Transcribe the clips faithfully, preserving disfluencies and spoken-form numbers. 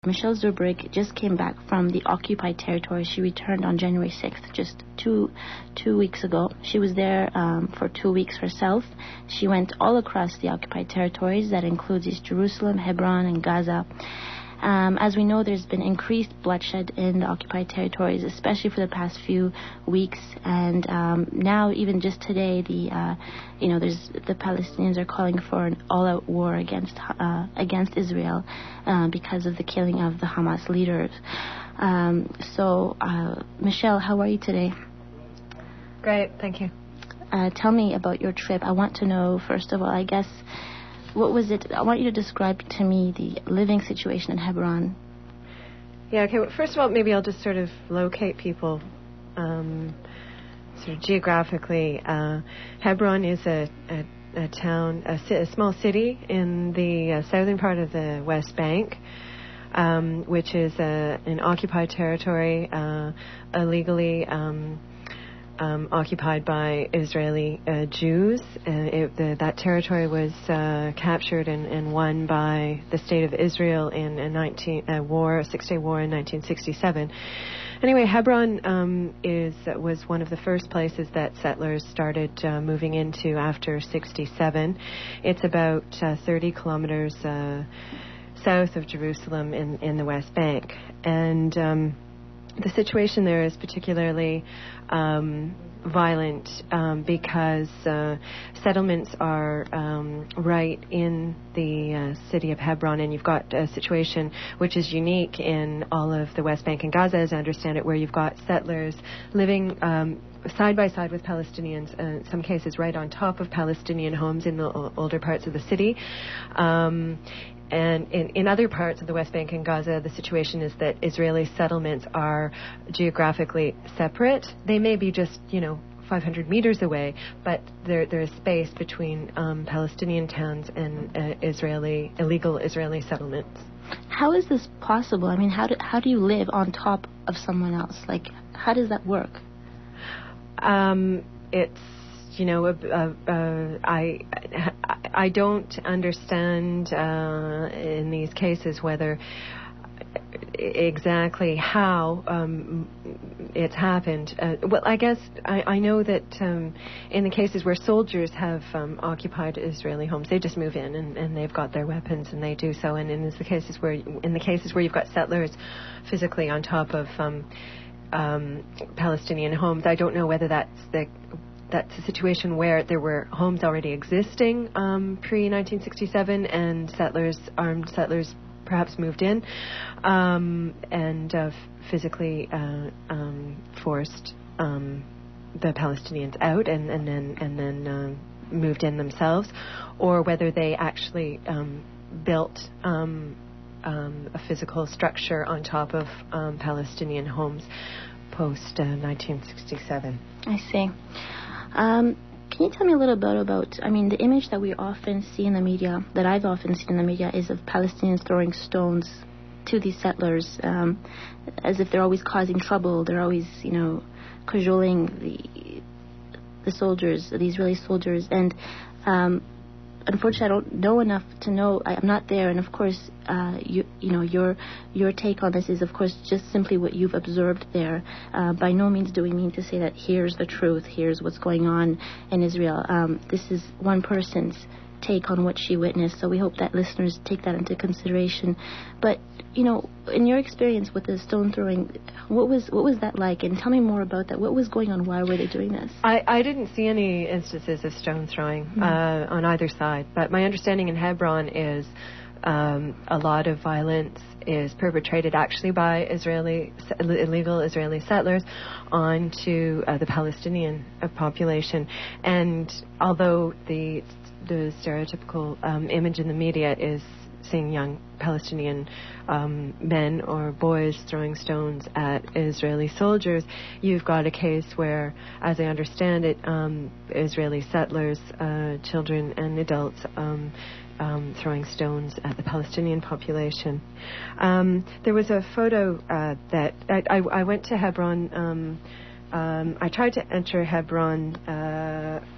Michelle Zurbrigg just came back from the occupied territory. She returned on January sixth, just two two weeks ago. She was there um, for two weeks herself. She went all across the occupied territories. That includes East Jerusalem, Hebron, and Gaza. Um, as we know, there's been increased bloodshed in the occupied territories, especially for the past few weeks. And um, now, even just today, the uh, you know, there's the Palestinians are calling for an all-out war against uh, against Israel uh, because of the killing of the Hamas leaders. Um, so, uh, Michelle, how are you today? Great, thank you. Uh, tell me about your trip. I want to know, first of all, I guess, what was it? I want you to describe to me the living situation in Hebron. Yeah, okay. Well, first of all, maybe I'll just sort of locate people um, sort of geographically. Uh, Hebron is a, a, a town, a, a small city in the uh, southern part of the West Bank, um, which is a, an occupied territory, uh, illegally um, Um, occupied by Israeli uh, Jews. Uh, it, the, that territory was uh, captured and, and won by the state of Israel in a nineteen, uh, war, a six-day war in nineteen sixty-seven. Anyway, Hebron um, is was one of the first places that settlers started uh, moving into after sixty-seven. It's about uh, thirty kilometers uh, south of Jerusalem in, in the West Bank. And um, the situation there is particularly um, violent um, because uh, settlements are um, right in the uh, city of Hebron, and you've got a situation which is unique in all of the West Bank and Gaza, as I understand it, where you've got settlers living um, side by side with Palestinians, uh, in some cases right on top of Palestinian homes in the o- older parts of the city. Um, And in, in other parts of the West Bank and Gaza, the situation is that Israeli settlements are geographically separate. They may be just, you know, five hundred meters away, but there there is space between um, Palestinian towns and uh, Israeli, illegal Israeli settlements. How is this possible? I mean, how do, how do you live on top of someone else? Like, how does that work? Um, it's You know, uh, uh, uh, I I don't understand uh, in these cases whether exactly how um, it's happened. Uh, well, I guess I, I know that um, in the cases where soldiers have um, occupied Israeli homes, they just move in and, and they've got their weapons and they do so. And in the cases where in the cases where you've got settlers physically on top of um, um, Palestinian homes, I don't know whether that's the That's a situation where there were homes already existing um, pre nineteen sixty-seven and settlers, armed settlers, perhaps moved in um, and uh, physically uh, um, forced um, the Palestinians out and, and then and then uh, moved in themselves, or whether they actually um, built um, um, a physical structure on top of um, Palestinian homes post uh, nineteen sixty-seven. I see. Um, can you tell me a little bit about, I mean, the image that we often see in the media, that I've often seen in the media, is of Palestinians throwing stones to these settlers, um, as if they're always causing trouble. They're always, you know, cajoling the the soldiers, the Israeli soldiers. And um, unfortunately, I don't know enough to know. I, I'm not there. And of course, uh, you you know, your your take on this is, of course, just simply what you've observed there. Uh, by no means do we mean to say that here's the truth, here's what's going on in Israel. Um, this is one person's take on what she witnessed, so we hope that listeners take that into consideration. But, you know, in your experience with the stone throwing, what was what was that like? And tell me more about that. What was going on? Why were they doing this? I, I didn't see any instances of stone throwing mm-hmm. uh, on either side, but my understanding in Hebron is um, a lot of violence is perpetrated actually by Israeli illegal Israeli settlers onto uh, the Palestinian uh, population. And although the the stereotypical um, image in the media is seeing young Palestinian um, men or boys throwing stones at Israeli soldiers, you've got a case where, as I understand it, um, Israeli settlers, uh, children and adults, um, um, throwing stones at the Palestinian population. Um, there was a photo uh, that I, I, I went to Hebron. Um, um, I tried to enter Hebron Uh,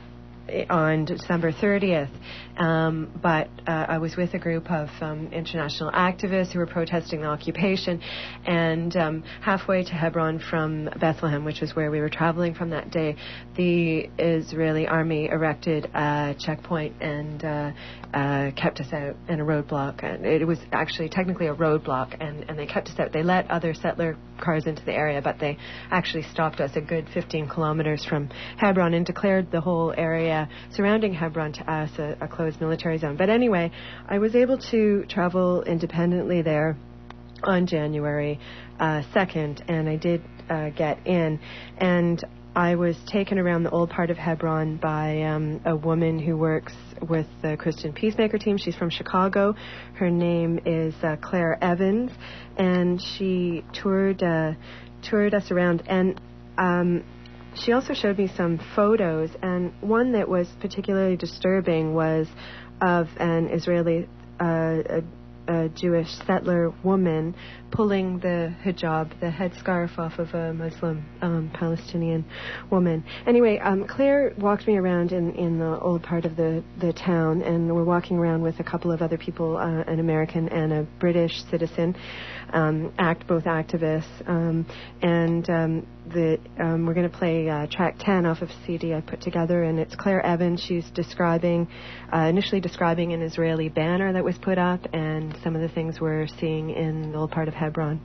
on December thirtieth. Um, but uh, I was with a group of um, international activists who were protesting the occupation, and um, halfway to Hebron from Bethlehem, which was where we were traveling from that day, the Israeli army erected a checkpoint and uh, uh, kept us out in a roadblock. And it was actually technically a roadblock, and, and they kept us out. They let other settler cars into the area, but they actually stopped us a good fifteen kilometers from Hebron and declared the whole area surrounding Hebron to us a, a closed military zone. But anyway, I was able to travel independently there on January uh, second, and I did uh, get in. And I was taken around the old part of Hebron by um, a woman who works with the Christian Peacemaker team. She's from Chicago. Her name is uh, Claire Evans, and she toured uh, toured us around. And um, she also showed me some photos, and one that was particularly disturbing was of an Israeli uh, a, a Jewish settler woman pulling the hijab, the headscarf, off of a Muslim um, Palestinian woman. Anyway, um, Claire walked me around in, in the old part of the, the town, and we're walking around with a couple of other people, uh, an American and a British citizen, um, act both activists, um, and um, the um, we're going to play uh, track ten off of a C D I put together, and it's Claire Evans. She's describing, uh, initially describing an Israeli banner that was put up, and some of the things we're seeing in the old part of Hebron.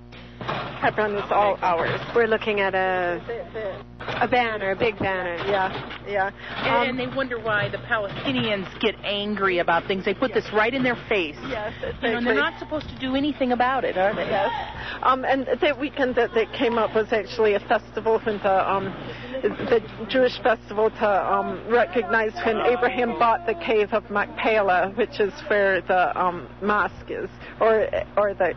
Hebron is all ours. We're looking at a a banner, a big banner. Yeah, yeah. Um, and they wonder why the Palestinians get angry about things. They put yes. this right in their face. Yes, you know, and they're not supposed to do anything about it, are they? Yes. Um, and the weekend that they came up was actually a festival, when the, um, the Jewish festival to um, recognize when Abraham bought the cave of Machpelah, which is where the um, mosque is, or or the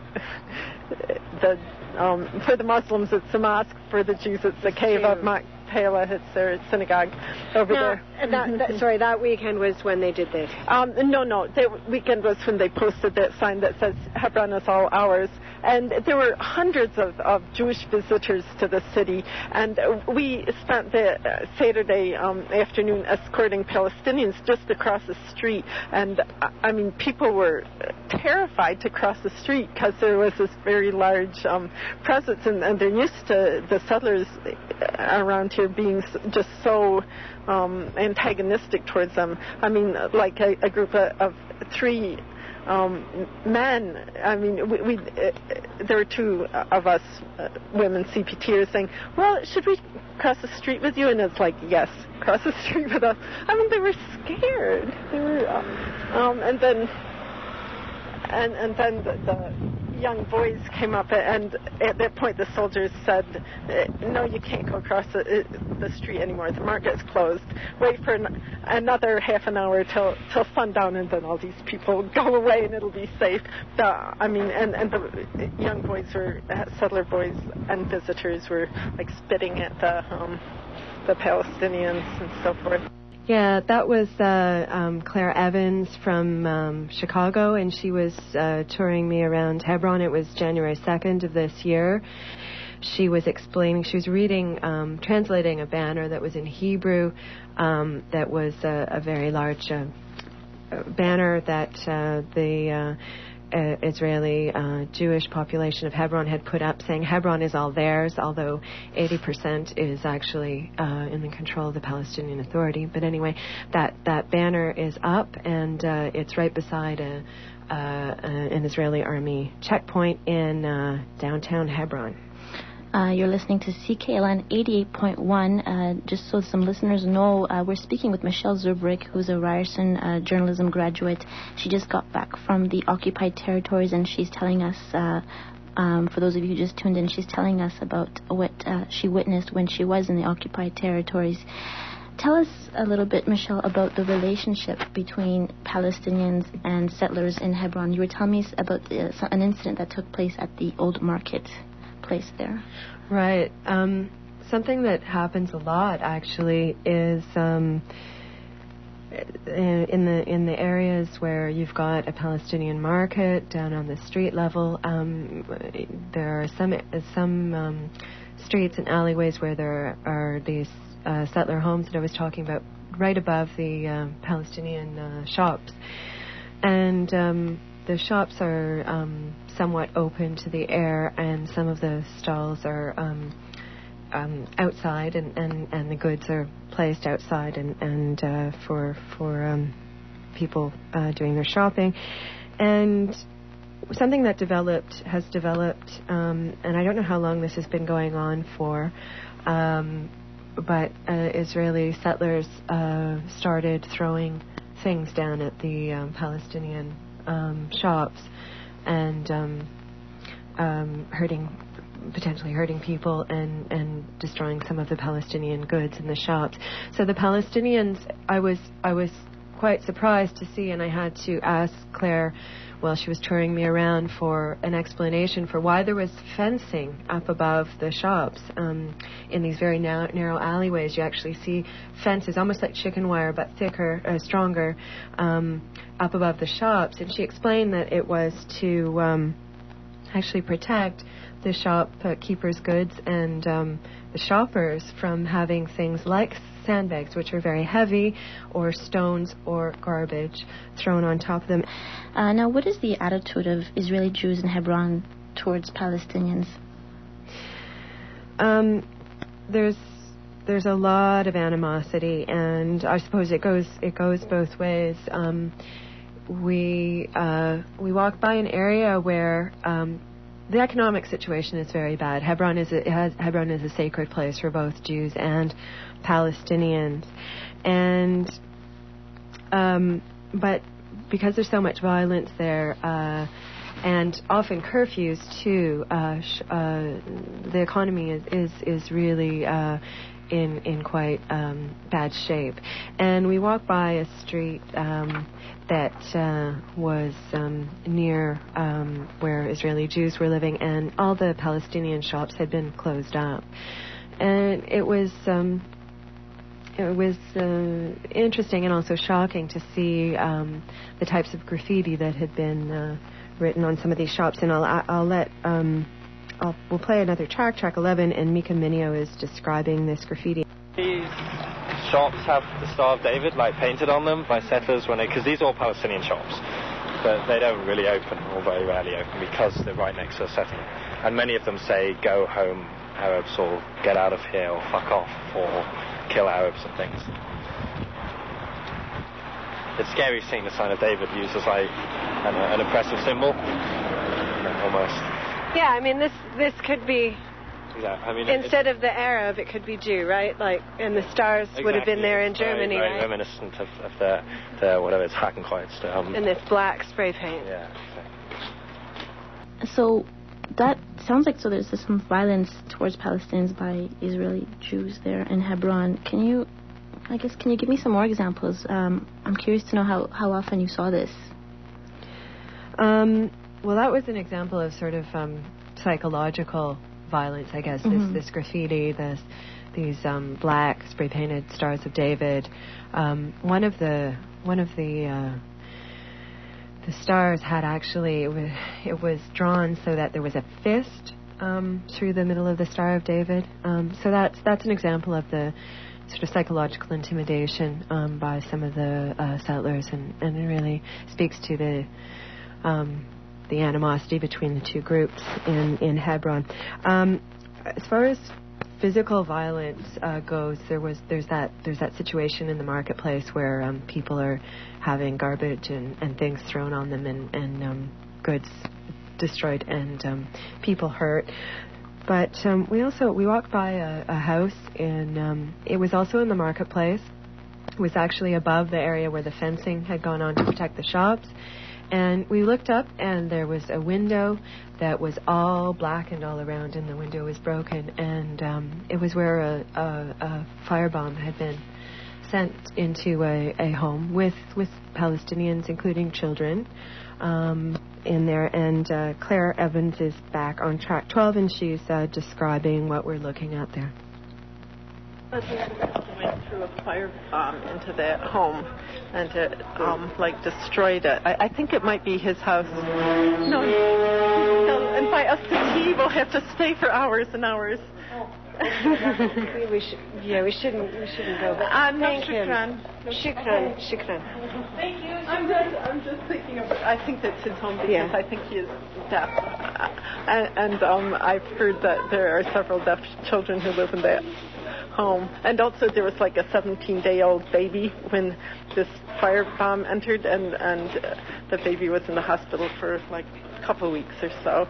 the um, for the Muslims it's the mosque, for the Jews it's the cave of Machpelah, it's their synagogue over now, there. And that, that, sorry, that weekend was when they did this? Um, no, no, the weekend was when they posted that sign that says Hebron is all ours. And there were hundreds of, of Jewish visitors to the city, and we spent the uh, Saturday um, afternoon escorting Palestinians just across the street. And I mean, people were terrified to cross the street because there was this very large um, presence, and, and they're used to the settlers around here being just so um, antagonistic towards them. I mean, like a, a group of, of three Um, men, I mean, we, we uh, there were two of us uh, women C P Ters saying, well, should we cross the street with you? And it's like, yes, cross the street with us. I mean, they were scared. They were, uh, um, and then, and, and then the, the young boys came up, and at that point the soldiers said, no, you can't go across the, the street anymore. The market's closed. Wait for an, another half an hour till till sundown, and then all these people go away and it'll be safe. The, I mean, and, and the young boys were, settler boys and visitors were like spitting at the, um, the Palestinians and so forth. Yeah, that was uh, um, Claire Evans from um, Chicago, and she was uh, touring me around Hebron. It was January second of this year. She was explaining, she was reading, um, translating a banner that was in Hebrew, um, that was a, a very large uh, banner that uh, the uh, uh, Israeli uh, Jewish population of Hebron had put up, saying Hebron is all theirs, although eighty percent is actually uh, in the control of the Palestinian Authority. But anyway, that, that banner is up, and uh, it's right beside a, uh, an Israeli army checkpoint in uh, downtown Hebron. Uh, you're listening to C K L N eighty-eight point one. Uh, just so some listeners know, uh, we're speaking with Michelle Zubrick, who's a Ryerson uh, journalism graduate. She just got back from the occupied territories, and she's telling us, uh, um, for those of you who just tuned in, she's telling us about what uh, she witnessed when she was in the occupied territories. Tell us a little bit, Michelle, about the relationship between Palestinians and settlers in Hebron. You were telling me about uh, an incident that took place at the old market place there. Right. Um, something that happens a lot, actually, is um, in the in the areas where you've got a Palestinian market down on the street level. Um, there are some some um, streets and alleyways where there are these uh, settler homes that I was talking about right above the uh, Palestinian uh, shops. And um, the shops are um, somewhat open to the air, and some of the stalls are um, um, outside, and, and, and the goods are placed outside and, and uh, for, for um, people uh, doing their shopping. And something that developed, has developed, um, and I don't know how long this has been going on for, um, but uh, Israeli settlers uh, started throwing things down at the um, Palestinian um, shops and um, um, hurting, potentially hurting people and, and destroying some of the Palestinian goods in the shops. So the Palestinians, I was I was quite surprised to see, and I had to ask Claire while she was touring me around for an explanation for why there was fencing up above the shops. Um, in these very narrow, narrow alleyways, you actually see fences, almost like chicken wire, but thicker, uh, stronger, um, up above the shops. And she explained that it was to um, actually protect the shopkeepers' goods and um, the shoppers from having things like sandbags, which are very heavy, or stones or garbage thrown on top of them. Uh, now, what is the attitude of Israeli Jews in Hebron towards Palestinians? Um, there's there's a lot of animosity, and I suppose it goes it goes both ways. Um, we uh, we walk by an area where um, the economic situation is very bad. Hebron is a, it has, Hebron is a sacred place for both Jews and Palestinians, and um, but because there's so much violence there, uh, and often curfews too, uh, sh- uh, the economy is is, is really uh, in in quite um, bad shape. And we walked by a street um, that uh, was um, near um, where Israeli Jews were living, and all the Palestinian shops had been closed up, and it was. Um, It was uh, interesting and also shocking to see um, the types of graffiti that had been uh, written on some of these shops. And I'll, I'll let um, I'll, we'll play another track, track eleven, and Mika Minio is describing this graffiti. These shops have the Star of David like painted on them by settlers when they, because these are all Palestinian shops, but they don't really open, or very rarely open, because they're right next to a settlement. And many of them say, "Go home, Arabs," or "Get out of here," or "Fuck off," or "Kill Arabs," and things. It's scary seeing the sign of David used as like an, an oppressive symbol, almost. Yeah, I mean, this this could be, yeah, I mean, instead of the Arab, it could be Jew, right? Like, and the stars exactly, would have been there in very, Germany, very right? reminiscent of, of the, the, whatever it's, Hakenkreuz. Um, and this black spray paint. Yeah, exactly. So that sounds like so there's some violence towards Palestinians by Israeli Jews there in Hebron. Can you, I guess, can you give me some more examples? Um, I'm curious to know how, how often you saw this. Um, well, that was an example of sort of um, psychological violence, I guess. Mm-hmm. This, this graffiti, this, these um, black spray-painted Stars of David. Um, one of the one of the uh, the stars had actually, it was, it was drawn so that there was a fist um, through the middle of the Star of David. Um, so that's that's an example of the sort of psychological intimidation um, by some of the uh, settlers, and, and it really speaks to the um, the animosity between the two groups in, in Hebron. Um, as far as physical violence uh, goes, there was there's that there's that situation in the marketplace where um, people are having garbage and, and things thrown on them, and, and um, goods destroyed, and um, people hurt. But um, we also we walked by a, a house in um, it was also in the marketplace. It was actually above the area where the fencing had gone on to protect the shops. And we looked up, and there was a window that was all blackened all around, and the window was broken. And um, it was where a, a, a firebomb had been sent into a, a home with, with Palestinians, including children, um, in there. And uh, Claire Evans is back on track twelve, and she's uh, describing what we're looking at there. Went through a fire bomb into that home, and it um, like destroyed it. I, I think it might be his house. No, he'll invite us to tea. We'll have to stay for hours and hours. we should, yeah, we shouldn't, we shouldn't go. But Uh, no, thank him. shukran. Shukran, shukran. Thank you. I'm just, I'm just thinking of. I think that's his home because Yeah. I think he is deaf, uh, and, and um, I've heard that there are several deaf children who live in that home. And also there was like a seventeen-day-old baby when this firebomb entered, and and uh, the baby was in the hospital for like a couple of weeks or so.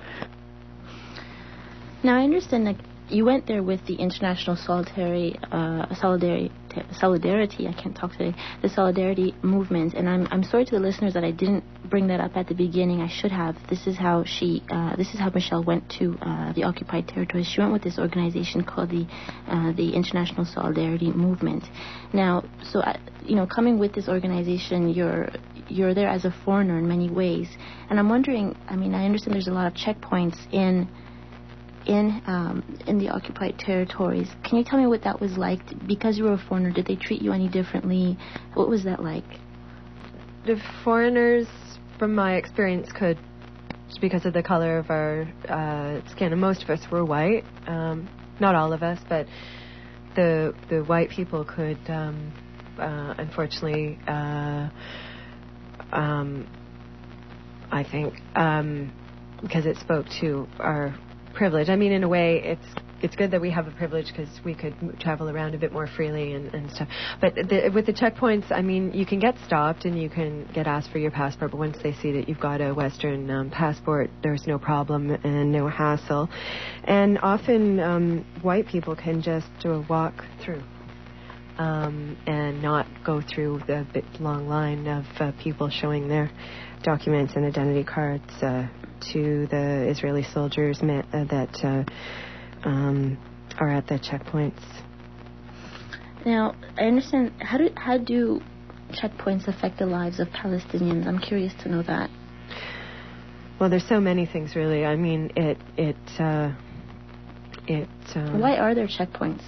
Now, I understand that you went there with the International Solidarity, uh, Solidarity, Solidarity, I can't talk today, the Solidarity Movement, and I'm I'm sorry to the listeners that I didn't bring that up at the beginning. I should have. This is how she, uh, this is how Michelle went to uh, the occupied territories. She went with this organization called the uh, the International Solidarity Movement. Now, so uh, you know, coming with this organization, you're you're there as a foreigner in many ways, and I'm wondering. I mean, I understand there's a lot of checkpoints in. in um, in the occupied territories. Can you tell me what that was like? Because you were a foreigner, did they treat you any differently? What was that like? The foreigners, from my experience, could, just because of the color of our uh, skin, and most of us were white, um, not all of us, but the the white people could, um, uh, unfortunately, uh, um, I think, um, because it spoke to our privilege. I mean, in a way, it's it's good that we have a privilege because we could m- travel around a bit more freely and, and stuff. But the, with the checkpoints, I mean, you can get stopped and you can get asked for your passport, but once they see that you've got a Western um, passport, there's no problem and no hassle. And often um, white people can just uh, walk through um, and not go through the bit long line of uh, people showing their documents and identity cards uh, to the Israeli soldiers ma- uh, that uh, um, are at the checkpoints. Now, I understand, how do, how do checkpoints affect the lives of Palestinians? I'm curious to know that. Well, there's so many things, really. I mean, it, it, uh, it... Uh, Why are there checkpoints?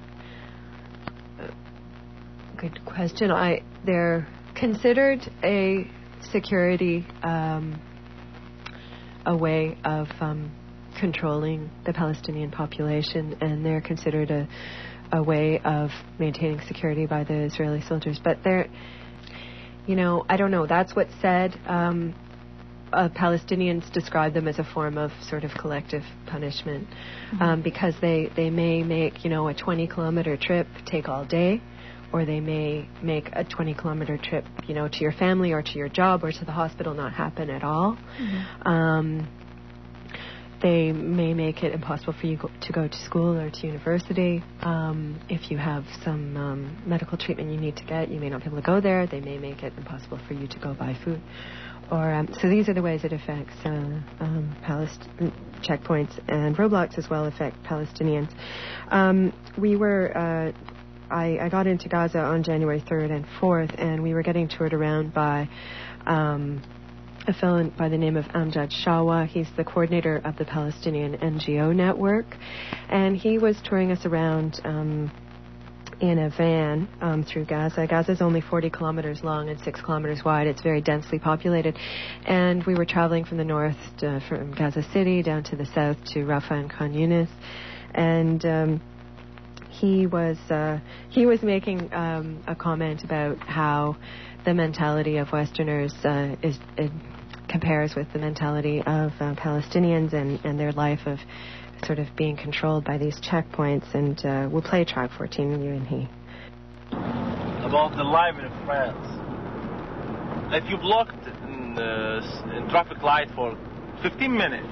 Good question. I, they're considered a security, um, a way of um, controlling the Palestinian population, and they're considered a, a way of maintaining security by the Israeli soldiers. But they're, you know, I don't know. That's what's said. Um, uh, Palestinians describe them as a form of sort of collective punishment, mm-hmm. um, because they, they may make, you know, a twenty kilometer trip take all day, or they may make a twenty kilometer trip, you know, to your family or to your job or to the hospital not happen at all. Mm-hmm. Um, they may make it impossible for you go- to go to school or to university. Um, if you have some um, medical treatment you need to get, you may not be able to go there. They may make it impossible for you to go buy food. Or um, so these are the ways it affects uh, um, Palest- checkpoints, and roadblocks as well affect Palestinians. Um, we were... Uh, I, I got into Gaza on January third and fourth, and we were getting toured around by um, a fellow by the name of Amjad Shawa. He's the coordinator of the Palestinian N G O network, and he was touring us around um, in a van um, through Gaza. Gaza is only forty kilometers long and six kilometers wide. It's very densely populated, and we were traveling from the north to, from Gaza City down to the south to Rafah and Khan Yunis, and um, He was uh, he was making um, a comment about how the mentality of Westerners uh, is it compares with the mentality of uh, Palestinians and, and their life of sort of being controlled by these checkpoints. And uh, we'll play track fourteen, you and he. About the life in France. If you blocked in, uh, in traffic light for fifteen minutes,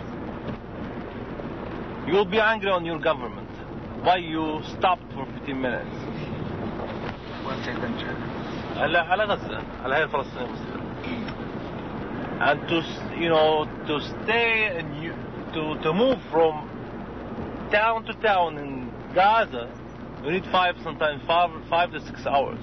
you will be angry on your government. Why you stopped for fifteen minutes? على على غزة على هاي الفلسطينية المسلمة. And to you know to stay and you to to move from town to town in Gaza, you need five sometimes five five to six hours.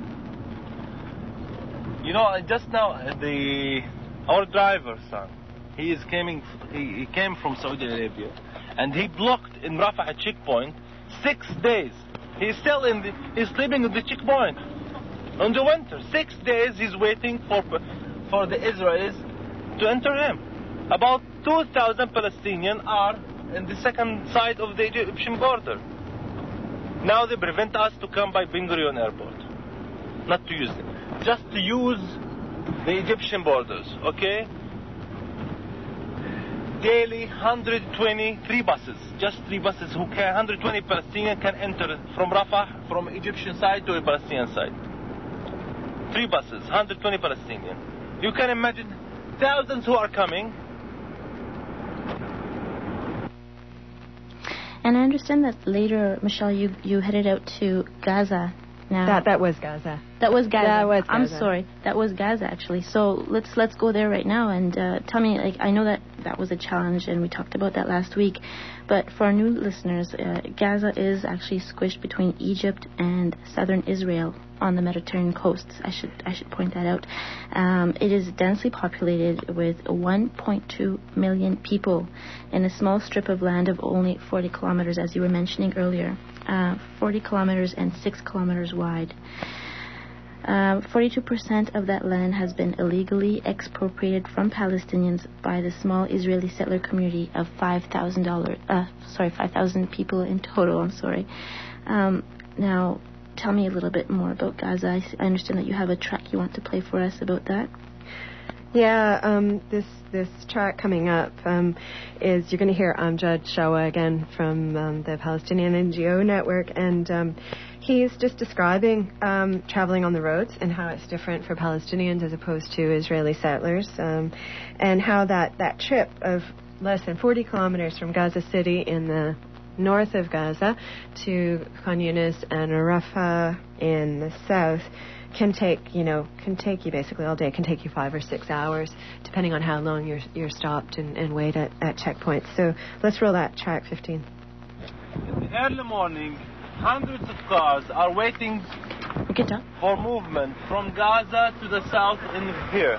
You know, just now the our driver son, he is coming he, he came from Saudi Arabia, and he blocked in Rafah checkpoint. Six days. He's still in the, he's sleeping at the checkpoint. In the winter, six days he's waiting for for the Israelis to enter him. About two thousand Palestinians are in the second side of the Egyptian border. Now they prevent us to come by Ben Gurion Airport. Not to use it. Just to use the Egyptian borders, okay? Daily one hundred twenty, three buses, just three buses who can, one hundred twenty Palestinians can enter from Rafah, from Egyptian side to the Palestinian side. Three buses, one hundred twenty Palestinians. You can imagine thousands who are coming. And I understand that later, Michelle, you, you headed out to Gaza. Now That that was Gaza. that was Gaza. That was I'm Gaza. sorry, that was Gaza actually. So let's let's go there right now and uh, tell me. Like, I know that that was a challenge, and we talked about that last week. But for our new listeners, uh, Gaza is actually squished between Egypt and southern Israel on the Mediterranean coasts. I should I should point that out. Um, it is densely populated with one point two million people in a small strip of land of only forty kilometers, as you were mentioning earlier. Uh, forty kilometers and six kilometers wide. Uh, forty-two percent of that land has been illegally expropriated from Palestinians by the small Israeli settler community of five thousand dollars. Uh, sorry, five thousand people in total. I'm sorry. Um, now, tell me a little bit more about Gaza. I, I understand that you have a track you want to play for us about that. Yeah, um, this this track coming up um, is you're going to hear Amjad Shawa again from um, the Palestinian N G O network, and um, he's just describing um, traveling on the roads and how it's different for Palestinians as opposed to Israeli settlers, um, and how that, that trip of less than forty kilometers from Gaza City in the north of Gaza to Khan Yunis and Rafah in the south can take, you know, can take you basically all day. It can take you five or six hours, depending on how long you're you're stopped and, and wait at, at checkpoints. So let's roll that track fifteen. In the early morning, hundreds of cars are waiting for movement from Gaza to the south in here.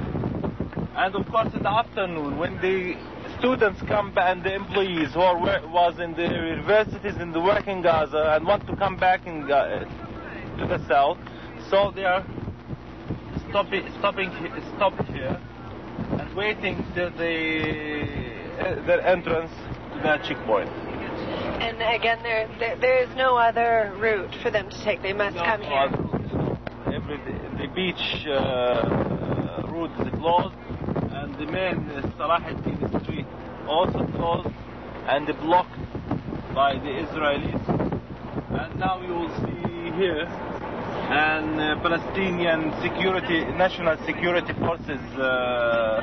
And of course in the afternoon, when the students come back and the employees who are was in the universities in the work in Gaza and want to come back in, uh, to the south, so they are stopping, stopping, stopped here and waiting till the uh, their entrance to that checkpoint. And again, there, there there is no other route for them to take. They must No, come no here. other route. Every the beach uh, route is closed, and the main uh, Salah ad-Din street also closed and blocked by the Israelis. And now you will see here an uh, Palestinian security, national security forces uh,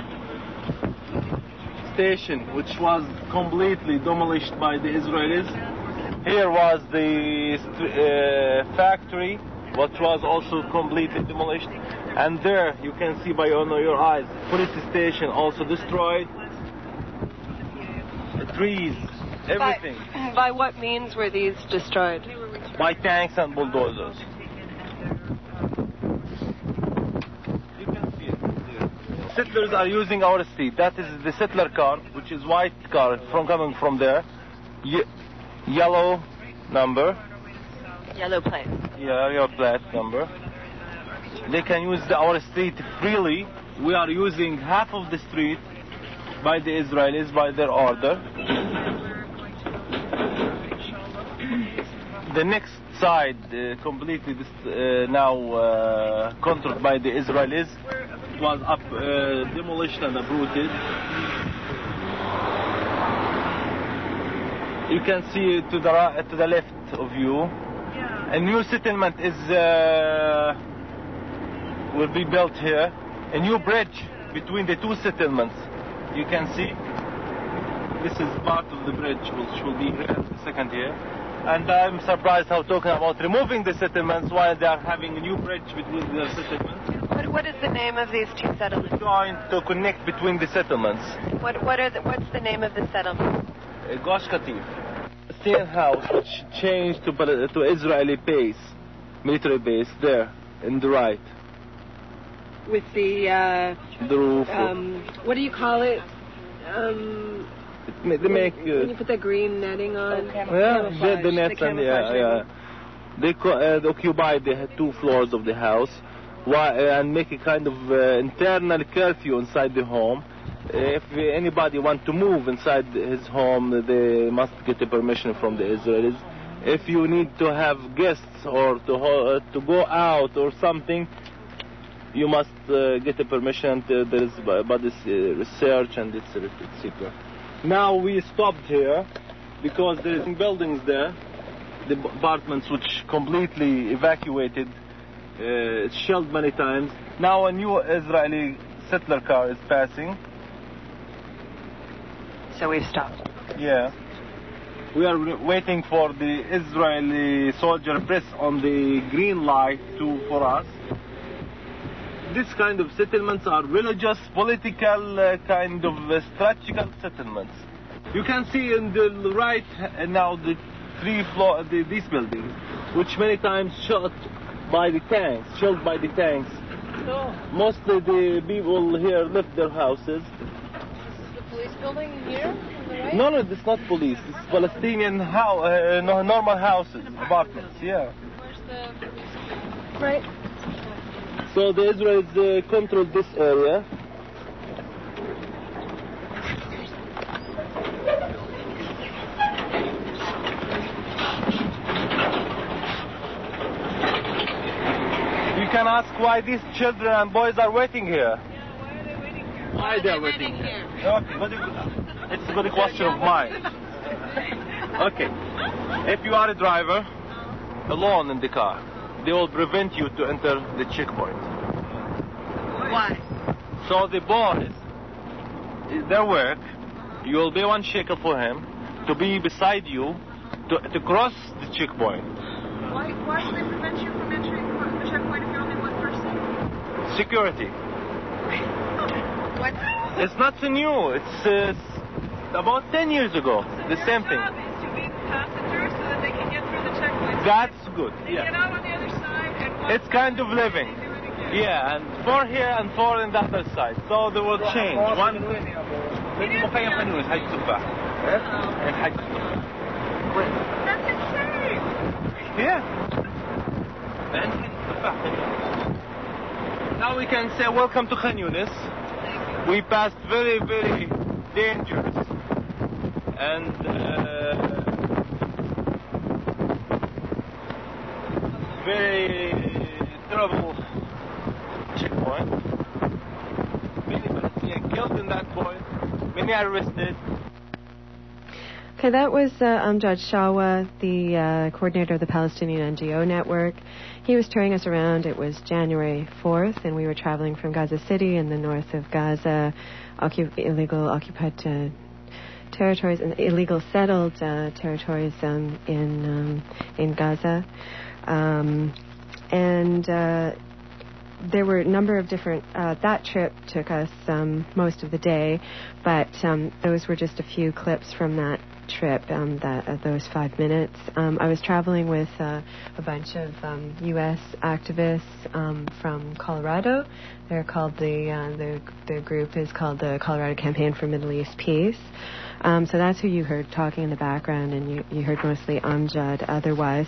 station, which was completely demolished by the Israelis. Here was the uh, factory, which was also completely demolished. And there you can see by your, your eyes, police station also destroyed. The trees, everything. By, by what means were these destroyed? By tanks and bulldozers. You can see it here. Settlers are using our street. That is the settler car, which is white car from coming from there. Ye- yellow number. Yellow plate. Yeah, your plate number. They can use the, our street freely. We are using half of the street by the Israelis, by their order. The next side, uh, completely dis- uh, now uh, controlled by the Israelis, was up, uh, demolished and uprooted. You can see to the ra- to the left of you, a new settlement is uh, will be built here. A new bridge between the two settlements. You can see this is part of the bridge, which will be here, the second here. And I'm surprised how talking about removing the settlements while they are having a new bridge between the settlements. What, what is the name of these two settlements? Trying to connect between the settlements. What what are the, what's the name of the settlement? Uh, Gosh Katif. Palestinian house which changed to, Pal- to Israeli base, military base there, in the right. With the uh, The roof. um, what do you call it? Um, They make. when you Uh, put the green netting on. yeah, the, the nets The and yeah, camouflage yeah. netting. They co- uh, occupy the two floors of the house, why, uh, and make a kind of uh, internal curfew inside the home. If anybody want to move inside his home, they must get a permission from the Israelis. if you need to have guests or to ho- uh, to go out or something, you must uh, get a permission. To, there is about this uh, research and it's, it's secret. Now we stopped here because there is buildings there, the apartments which completely evacuated, uh, shelled many times. Now a new Israeli settler car is passing. So we've stopped. Yeah. We are waiting for the Israeli soldier press on the green light to for us. This kind of settlements are religious, political, uh, kind of uh, strategical settlements. You can see in the right uh, now the three floor, the, these buildings, which many times shot by the tanks, shelled by the tanks. Oh. Mostly the people here left their houses. This is the police building here on the right? No, no, it's not police. It's Palestinian how, uh, no, normal houses, apartments. Yeah. Where's the police? Right. So the Israelis uh, control this area. You can ask why these children and boys are waiting here. Yeah, Why why are they waiting here? they are waiting here? Okay, but it- it's a good question of mine. Okay, if you are a driver alone in the car, they will prevent you to enter the checkpoint. Why? So the boys, their work, you will pay one shekel for him to be beside you to, to cross the checkpoint. Why, why should they prevent you from entering the checkpoint if you're only one person? Security. What? It's not so new. It's uh, about ten years ago. The same thing. Their job is to meet passengers so that they can get through the checkpoint. That's good. They get Yeah. out on the other side and watch It's kind of living. they do it again. Yeah, and four here and four on the other side. So they will change. One. مخيم خنوس حي التفاح. حي التفاح. That's insane. Yeah. Now we can say welcome to Khan Yunis. We passed very, very dangerous and uh, very terrible checkpoint. Many Palestinians killed in that point. Many arrested. Okay, that was uh, Amjad Shawa, the uh, coordinator of the Palestinian N G O network. He was touring us around. It was January fourth, and we were traveling from Gaza City in the north of Gaza, occup- illegal occupied uh, territories and illegal settled uh, territories um, in um, in Gaza, um, and. Uh, There were a number of different, uh, that trip took us um, most of the day, but um, those were just a few clips from that trip, um, that, uh, those five minutes. Um, I was traveling with uh, a bunch of um, U S activists um, from Colorado. They're called the, uh, the, the group is called the Colorado Campaign for Middle East Peace. Um, so that's who you heard talking in the background, and you, you heard mostly Amjad otherwise.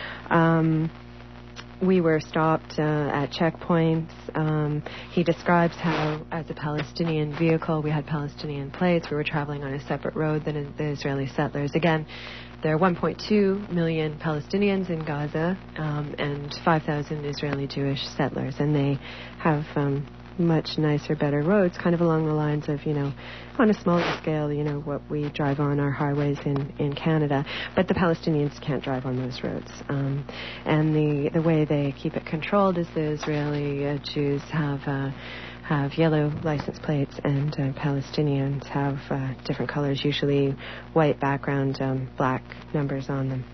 Um, We were stopped uh, at checkpoints. Um, he describes how, as a Palestinian vehicle, we had Palestinian plates. We were traveling on a separate road than the Israeli settlers. Again, there are one point two million Palestinians in Gaza um, and five thousand Israeli Jewish settlers, and they have um, much nicer, better roads, kind of along the lines of, you know, on a smaller scale, you know, what we drive on our highways in, in Canada. But the Palestinians can't drive on those roads. Um, and the, the way they keep it controlled is the Israeli uh, Jews have uh, have yellow license plates, and uh, Palestinians have uh, different colors, usually white background, um, black numbers on them.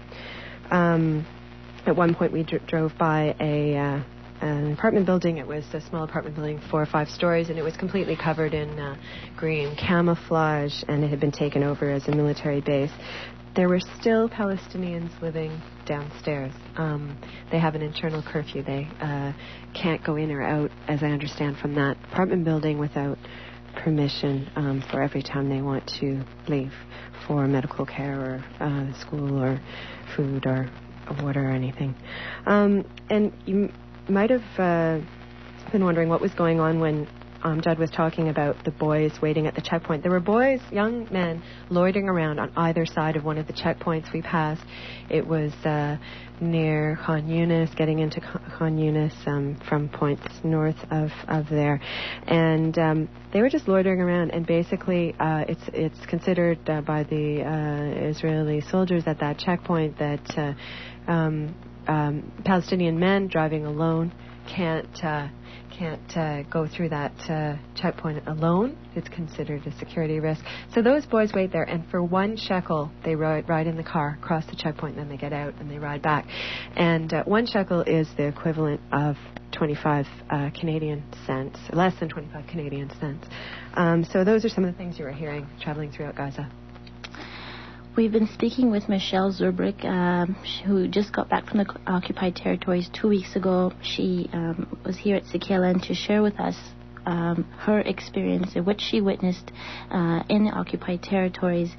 Um, at one point we dr- drove by a... Uh, an apartment building. It was a small apartment building, four or five stories, and it was completely covered in uh, green camouflage, and it had been taken over as a military base. There were still Palestinians living downstairs. Um, they have an internal curfew. They uh, can't go in or out, as I understand, from that apartment building without permission um, for every time they want to leave for medical care or uh, school or food or water or anything. Um, and you might have uh, been wondering what was going on when Amjad was talking about the boys waiting at the checkpoint. There were boys, young men, loitering around on either side of one of the checkpoints we passed. It was uh, near Khan Yunis, getting into Khan Yunis um, from points north of, of there. And um, they were just loitering around, and basically uh, it's it's considered uh, by the uh, Israeli soldiers at that checkpoint that uh, um, um, Palestinian men driving alone can't uh, can't uh, go through that uh, checkpoint alone. It's considered a security risk. So those boys wait there, and for one shekel, they ride, ride in the car, cross the checkpoint, and then they get out and they ride back. And uh, one shekel is the equivalent of twenty-five uh, Canadian cents, less than twenty-five Canadian cents. Um, so those are some of the things you were hearing traveling throughout Gaza. We've been speaking with Michelle Zurbrich, um, who just got back from the occupied territories two weeks ago. She um, was here at C K L N to share with us um, her experience and what she witnessed uh, in the occupied territories.